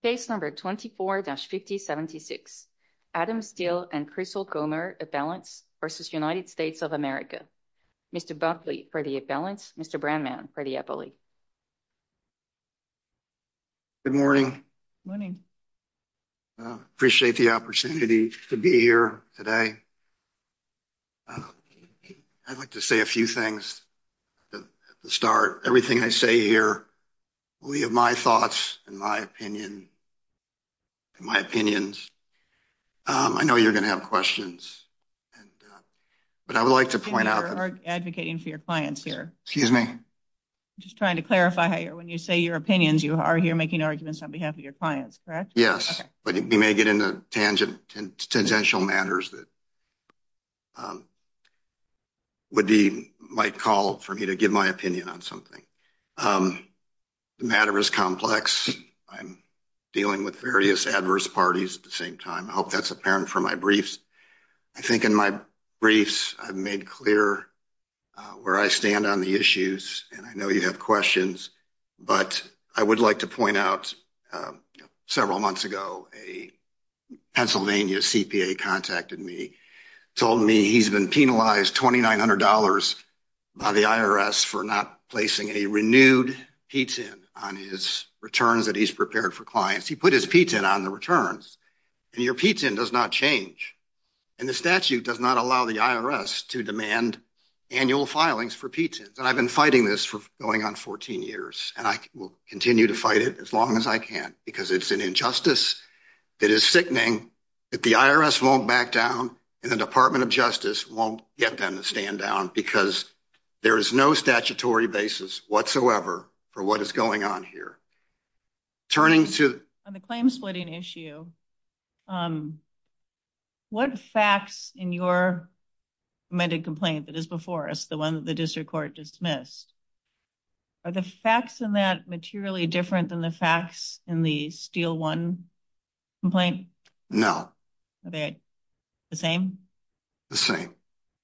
Case number 24-5076. Adam Steele and Crystal Comer, appellants, versus United States of America. Mr. Buckley for the appellants, Mr. Brandman for the appellee. Good morning. Morning. Appreciate the opportunity to be here today. I'd like to say a few things at the start. Everything I say here will be of my thoughts and my opinions. I know you're going to have questions, but I would like to point out that you're advocating for your clients here. Excuse me? Just trying to clarify how when you say your opinions, you are here making arguments on behalf of your clients, correct? Yes, okay. But we may get into tangential matters that might call for me to give my opinion on something. The matter is complex. I'm dealing with various adverse parties at the same time. I hope that's apparent from my briefs. I think in my briefs, I've made clear where I stand on the issues, and I know you have questions, but I would like to point out several months ago, a Pennsylvania CPA contacted me, told me he's been penalized $2,900 by the IRS for not placing a renewed PTIN on his returns that he's prepared for clients. He put his PTIN on the returns, and your PTIN does not change. And the statute does not allow the IRS to demand annual filings for PTINs. And I've been fighting this for going on 14 years, and I will continue to fight it as long as I can, because it's an injustice that is sickening that the IRS won't back down and the Department of Justice won't get them to stand down, because there is no statutory basis whatsoever for what is going on here. Turning to on the claim splitting issue, what facts in your amended complaint that is before us, the one that the district court dismissed, are the facts in that materially different than the facts in the Steele 1 complaint? No. Are they the same? The same.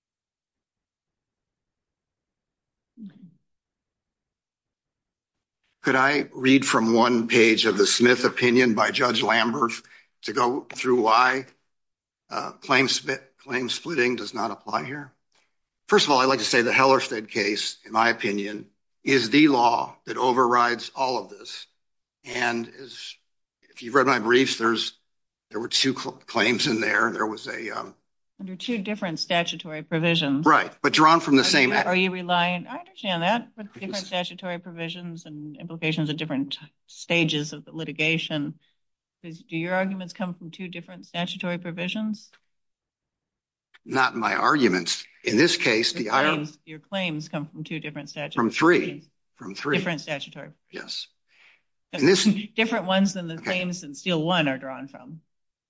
Could I read from one page of the Smith opinion by Judge Lambert to go through why claim splitting does not apply here? First of all, I'd like to say the Hellerstedt case, in my opinion, is the law that overrides all of this. And if you've read my briefs, there were two claims in there. There was under two different statutory provisions. Right, but drawn from the same act. Are you relying, I understand that, but different statutory provisions and implications at different stages of the litigation. Do your arguments come from two different statutory provisions? Not my arguments. In this case, your claims come from two different statutory From three. provisions. From three. Different statutory provisions. Yes. Different ones than the claims in Steele 1 are drawn from.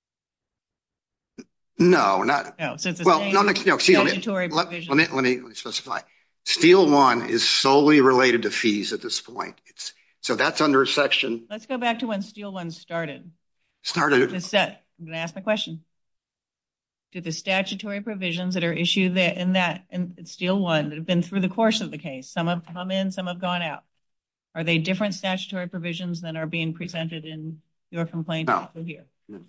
No, not. No, so it's the same statutory provision. Let me specify. Steele 1 is solely related to fees at this point. So that's under section. Let's go back to when Steele 1 started. I'm going to ask my question. Do the statutory provisions that are issued in Steele 1 that have been through the course of the case, some have come in, some have gone out, are they different statutory provisions than are being presented in your complaint? No. Here? No.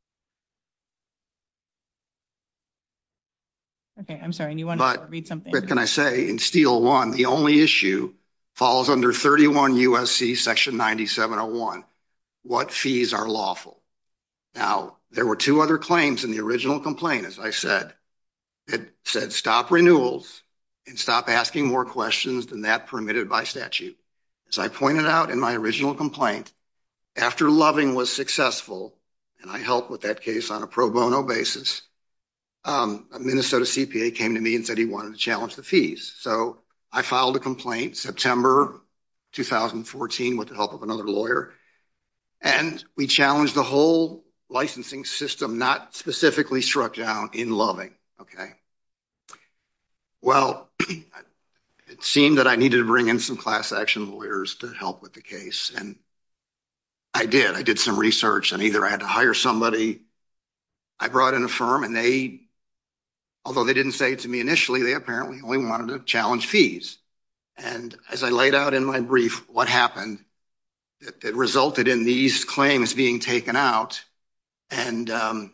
Okay, I'm sorry. And you want to read something? But can I say, in Steele 1, the only issue falls under 31 U.S.C. section 9701, what fees are lawful. Now, there were two other claims in the original complaint, as I said. It said stop renewals and stop asking more questions than that permitted by statute. As I pointed out in my original complaint, after Loving was successful, and I helped with that case on a pro bono basis, a Minnesota CPA came to me and said he wanted to challenge the fees. So I filed a complaint September 2014 with the help of another lawyer, and we challenged the whole licensing system, not specifically struck down in Loving. Okay. Well, it seemed that I needed to bring in some class action lawyers to help with the case, and I did. I did some research, and either I had to hire somebody. I brought in a firm, and they, although they didn't say it to me initially, they apparently only wanted to challenge fees. And as I laid out in my brief what happened, that resulted in these claims being taken out. And to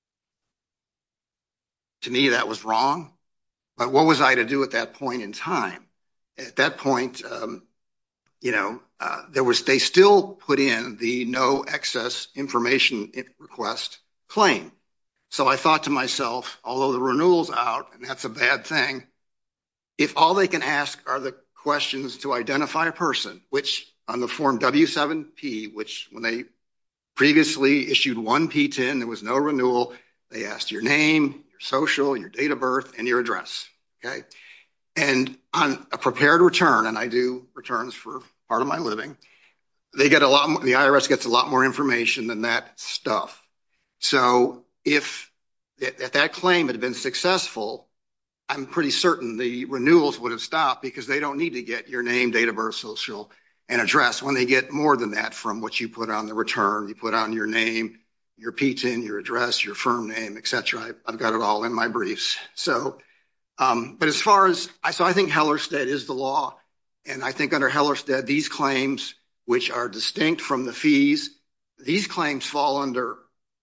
me, that was wrong. But what was I to do at that point in time? At that point, they still put in the no excess information request claim. So I thought to myself, although the renewal's out, and that's a bad thing, if all they can ask are the questions to identify a person, which on the form W7P, which when they previously issued one P10, there was no renewal, they asked your name, your social, your date of birth, and your address. Okay. And on a prepared return, and I do returns for part of my living, they get a lot more, the IRS gets a lot more information than that stuff. So if that claim had been successful, I'm pretty certain the renewals would have stopped because they don't need to get your name, date of birth, social, and address when they get more than that from what you put on the return. You put on your name, your P10, your address, your firm name, etc. I've got it all in my briefs. So, but as far as, so I think Hellerstedt is the law. And I think under Hellerstedt, these claims, which are distinct from the fees, these claims fall under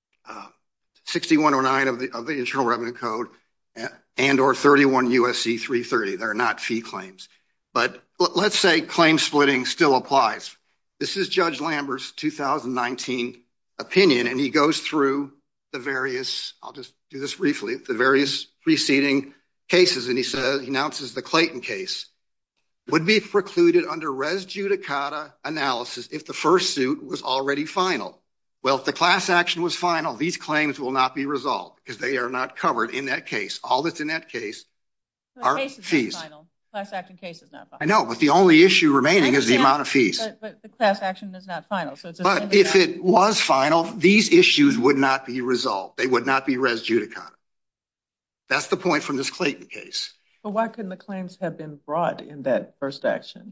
6109 of the Internal Revenue Code and or 31 USC 330. They're not fee claims. But let's say claim splitting still applies. This is Judge Lambert's 2019 opinion, and he goes through the various, I'll just do this briefly, the various preceding cases, and he announces the Clayton case would be precluded under res judicata analysis if the first suit was already final. Well, if the class action was final, these claims will not be resolved because they are not covered in that case. All that's in that case are fees. Class action case is not final. I know, but the only issue remaining is the amount of fees. But the class action is not final. So it's but if it was final, these issues would not be resolved. They would not be res judicata. That's the point from this Clayton case. But why couldn't the claims have been brought in that first action?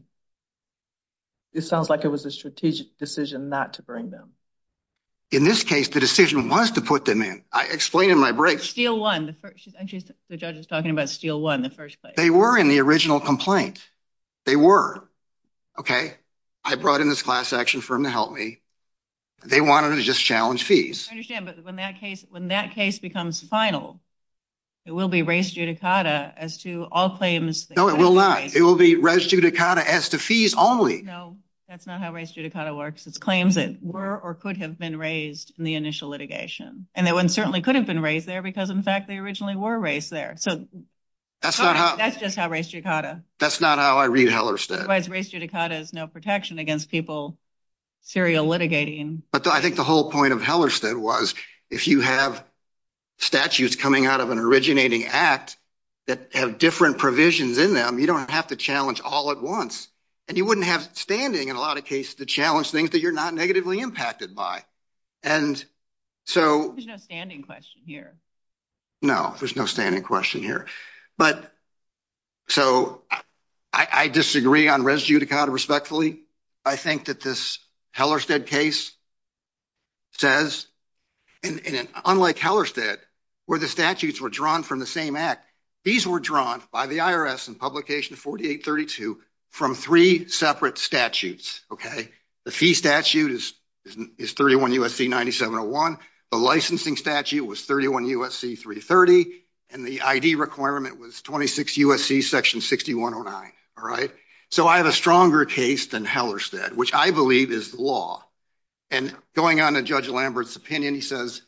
It sounds like it was a strategic decision not to bring them. In this case, the decision was to put them in. I explained in my break. Steele won. The judge is talking about Steele won the first place. They were in the original complaint. They were. Okay. I brought in this class action firm to help me. They wanted to just challenge fees. I understand, but when that case becomes final, it will be res judicata as to all claims. No, it will not. It will be res judicata as to fees only. No. That's not how res judicata works. It's claims that were or could have been raised in the initial litigation. And that one certainly could have been raised there because, in fact, they originally were raised there. So that's just how res judicata. That's not how I read Hellerstedt. Otherwise, res judicata is no protection against people serial litigating. But I think the whole point of Hellerstedt was if you have statutes coming out of an originating act that have different provisions in them, you don't have to challenge all at once. And you wouldn't have standing in a lot of cases to challenge things that you're not negatively impacted by. And so there's no standing question here. No, there's no standing question here. But so I disagree on res judicata respectfully. I think that this Hellerstedt case says, and unlike Hellerstedt, where the statutes were drawn from the same act, these were drawn by the IRS in publication 4832 from three separate statutes, okay? The fee statute is 31 U.S.C. 9701. The licensing statute was 31 U.S.C. 330. And the ID requirement was 26 U.S.C. section 6109, all right? So I have a stronger case than Hellerstedt, which I believe is the law. And going on to Judge Lambert's opinion, he says,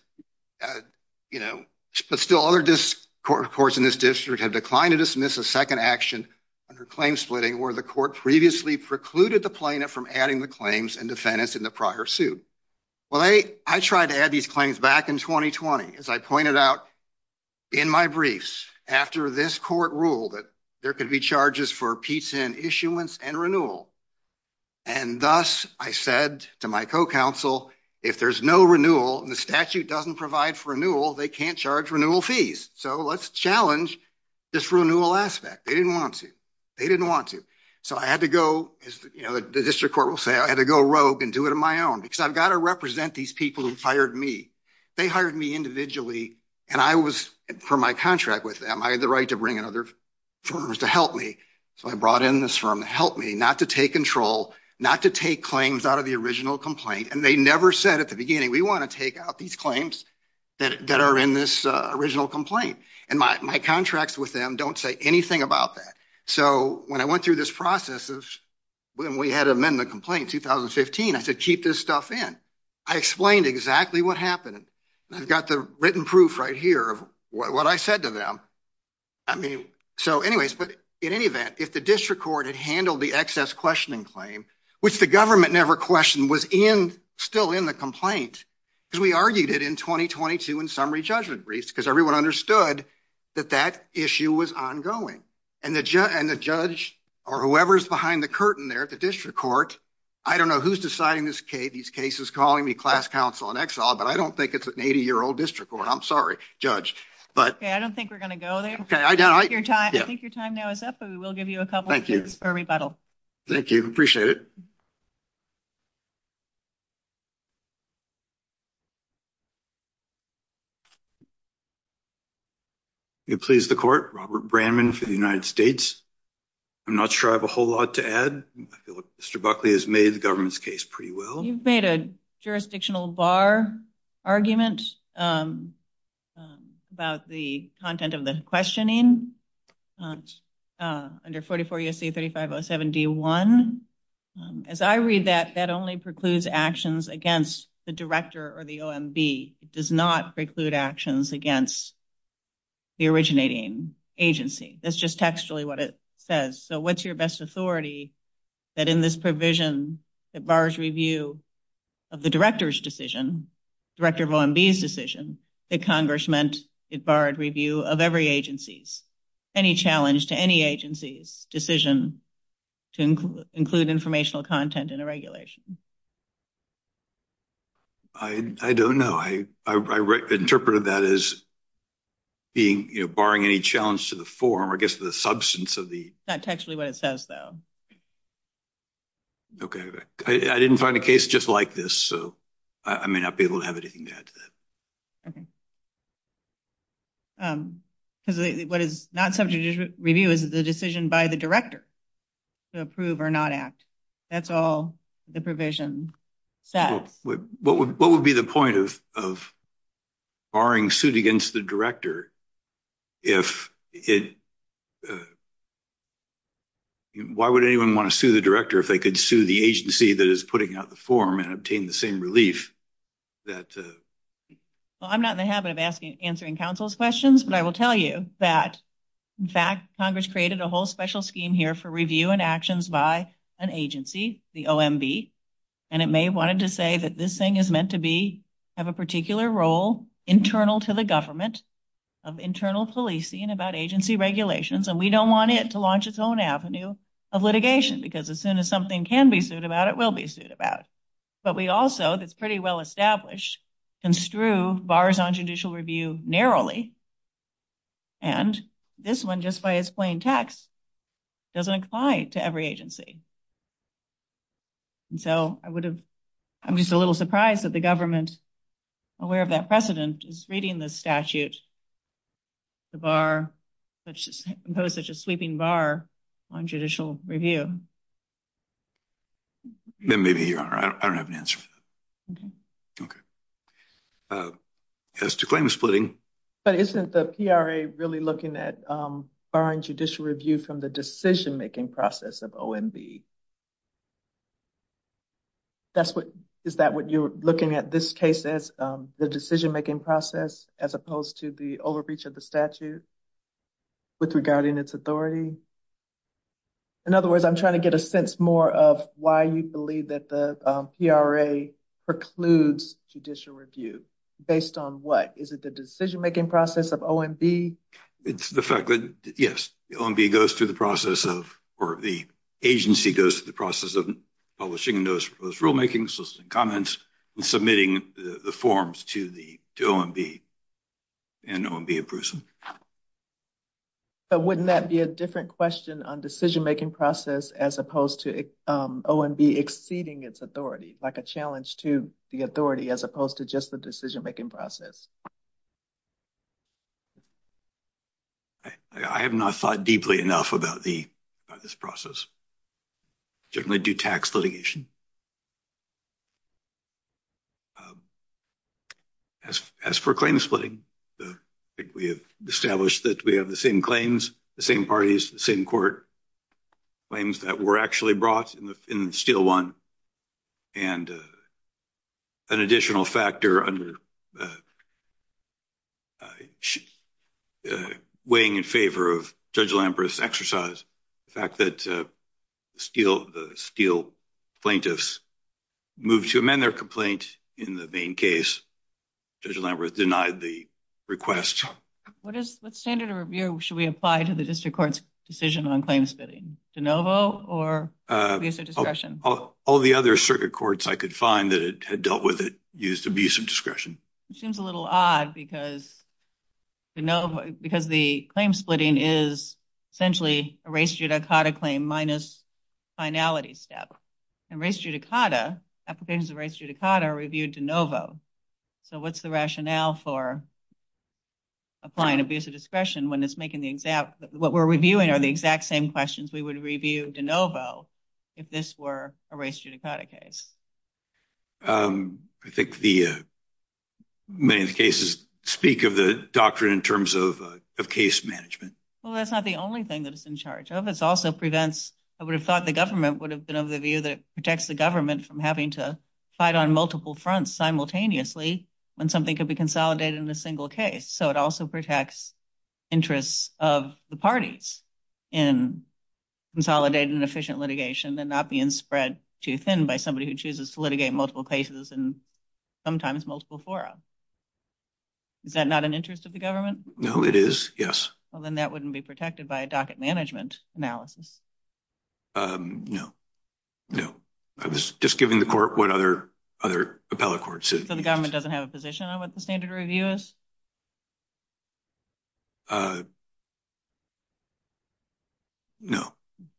but still other courts in this district have declined to dismiss a second action under claim splitting where the court previously precluded the plaintiff from adding the claims and defendants in the prior suit. Well, I tried to add these claims back in 2020, as I pointed out in my briefs, after this court ruled that there could be charges for P10 issuance and renewal. And thus, I said to my co-counsel, if there's no renewal and the statute doesn't provide for renewal, they can't charge renewal fees. So let's challenge this renewal aspect. They didn't want to. So I had to go, as the district court will say, I had to go rogue and do it on my own because I've got to represent these people who hired me. They hired me individually, and I was, for my contract with them, I had the right to bring in other firms to help me. So I brought in this firm to help me, not to take control, not to take claims out of the original complaint. And they never said at the beginning, we want to take out these claims that are in this original complaint. And my contracts with them don't say anything about that. So when I went through this process of when we had to amend the complaint in 2015, I said, keep this stuff in. I explained exactly what happened. And I've got the written proof right here of what I said to them. I mean, so anyways, but in any event, if the district court had handled the excess questioning claim, which the government never questioned, was still in the complaint, because we argued it in 2022 in summary judgment briefs, because everyone understood that issue was ongoing. And the judge or whoever's behind the curtain there at the district court, I don't know who's deciding these cases, calling me class counsel and exile, but I don't think it's an 80-year-old district court. I'm sorry, Judge. But okay, I don't think we're going to go there. Okay, I think your time now is up, but we will give you a couple of minutes for rebuttal. Thank you. Appreciate it. It please the court, Robert Brandman for the United States. I'm not sure I have a whole lot to add. I feel like Mr. Buckley has made the government's case pretty well. You've made a jurisdictional bar argument about the content of the questioning under 44 U.S.C. 3507 D1. As I read that, that only precludes actions against the director or the OMB. It does not preclude actions against the originating agency. That's just textually what it says. So what's your best authority that in this provision that bars review of the director's decision, director of OMB's decision, that Congress meant it barred review of every agency's, any challenge to any agency's decision to include informational content in a regulation? I don't know. I interpreted that as being, barring any challenge to the form, or I guess the substance of the... Not textually what it says, though. Okay. I didn't find a case just like this, so I may not be able to have anything to add to that. Okay. Because what is not subject to review is the decision by the director to approve or not act. That's all the provision says. What would be the point of barring suit against the director if it... why would anyone want to sue the director if they could sue the agency that is putting out the form and obtain the same relief that... Well, I'm not in the habit of answering counsel's questions, but I will tell you that, in fact, Congress created a whole special scheme here for review and actions by an agency, the OMB, and it may have wanted to say that this thing is meant to have a particular role internal to the government of internal policing about agency regulations, and we don't want it to launch its own avenue of litigation, because as soon as something can be sued about, it will be sued about. But we also, that's pretty well established, construe bars on judicial review narrowly, and this one, just by its plain text, doesn't apply to every agency. And so I'm just a little surprised that the government, aware of that precedent, is reading this statute, the bar, impose such a sweeping bar on judicial review. Then maybe, Your Honor, I don't have an answer for that. Okay. As to claim splitting. But isn't the PRA really looking at barring judicial review from the decision-making process of OMB? Is that what you're looking at this case as, the decision-making process, as opposed to the overreach of the statute with regarding its authority? In other words, I'm trying to get a sense more of why you believe that the PRA precludes judicial review. Based on what? Is it the decision-making process of OMB? It's the fact that, yes, the OMB goes through the process of, or the agency goes through the process of publishing a notice of proposed rulemaking, soliciting comments, and submitting the forms to OMB, and OMB approves them. But wouldn't that be a different question on decision-making process as opposed to OMB exceeding its authority, like a challenge to the authority as opposed to just the decision-making process? I have not thought deeply enough about this process. generally do tax litigation. As for claim splitting, I think we have established that we have the same claims, the same parties, the same court, claims that were actually brought in the Steele one, and an additional factor under weighing in favor of Judge Lamberth's exercise, the fact that the Steele plaintiffs moved to amend their complaint in the main case. Judge Lamberth denied the request. What standard of review should we apply to the district court's decision on claim splitting? De novo or abuse of discretion? All the other circuit courts I could find that had dealt with it used abuse of discretion. It seems a little odd because the claim splitting is essentially a res judicata claim minus finality step. And applications of res judicata are reviewed de novo. So what's the rationale for applying abuse of discretion when it's making what we're reviewing are the exact same questions we would review de novo if this were a res judicata case? I think many of the cases speak of the doctrine in terms of case management. Well, that's not the only thing that it's in charge of. It also I would have thought the government would have been of the view that it protects the government from having to fight on multiple fronts simultaneously when something could be consolidated in a single case. So it also protects interests of the parties in consolidated and efficient litigation and not being spread too thin by somebody who chooses to litigate multiple cases and sometimes multiple fora. Is that not an interest of the government? No, it is. Yes. Well, then that wouldn't be protected by a docket management analysis. No. I was just giving the court what other appellate courts have. So the government doesn't have a position on what the standard review is? No.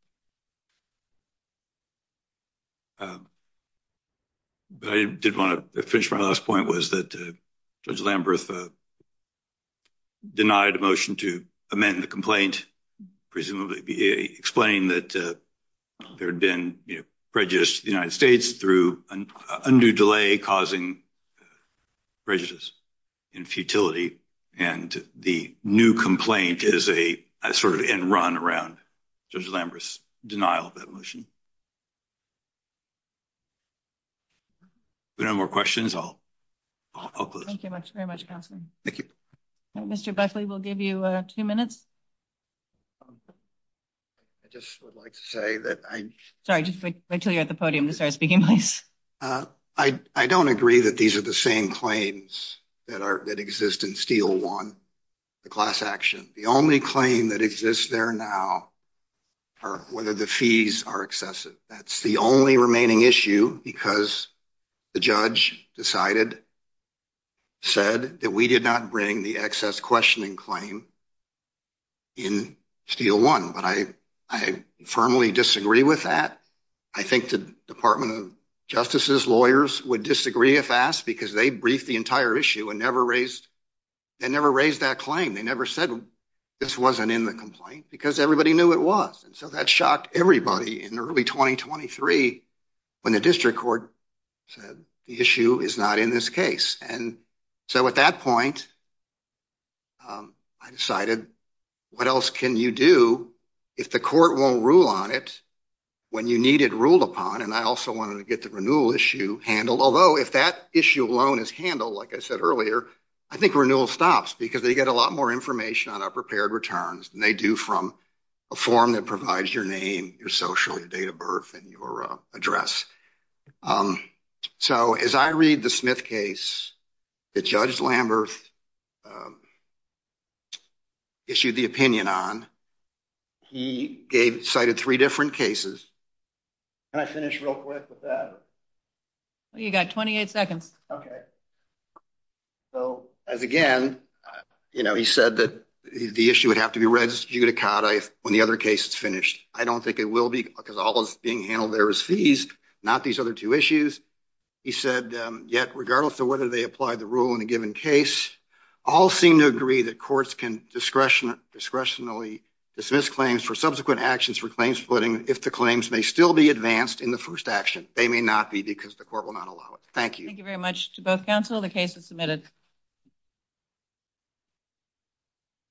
But I did want to finish my last point was that Judge Lamberth denied a motion to amend the complaint, presumably explaining that there had been prejudice to the United States through an undue delay causing prejudice and futility. And the new complaint is a sort of end run around Judge Lamberth's denial of that motion. If there are no more questions, I'll close. Thank you very much, Counselor. Thank you. Mr. Buckley, we'll give you 2 minutes. I just would like to say that Sorry, just wait till you're at the podium to start speaking, please. I don't agree that these are the same claims that exist in Steele 1, the class action. The only claim that exists there now are whether the fees are excessive. That's the only remaining issue because the judge said that we did not bring the excess questioning claim in Steele 1. But I firmly disagree with that. I think the Department of Justice's lawyers would disagree if asked because they briefed the entire issue and never raised that claim. They never said this wasn't in the complaint because everybody knew it was. And so that shocked everybody in early 2023 when the district court said the issue is not in this case. And so at that point, I decided, what else can you do if the court won't rule on it when you need it ruled upon? And I also wanted to get the renewal issue handled. Although if that issue alone is handled, like I said earlier, I think renewal stops because they get a lot more information on our prepared returns than they do from a form that provides your name, your social, your date of birth, and your address. So as I read the Smith case that Judge Lamberth issued the opinion on, he cited 3 different cases. Can I finish real quick with that? Well, you got 28 seconds. Okay. So as again, he said that the issue would have to be res judicata when the other case is finished. I don't think it will be because all that's being handled there is fees, not these other 2 issues. He said, yet regardless of whether they apply the rule in a given case, all seem to agree that courts can discretionally dismiss claims for subsequent actions for claim splitting if the claims may still be advanced in the first action. They may not be because the court will not allow it. Thank you. Thank you very much to both counsel. The case is submitted.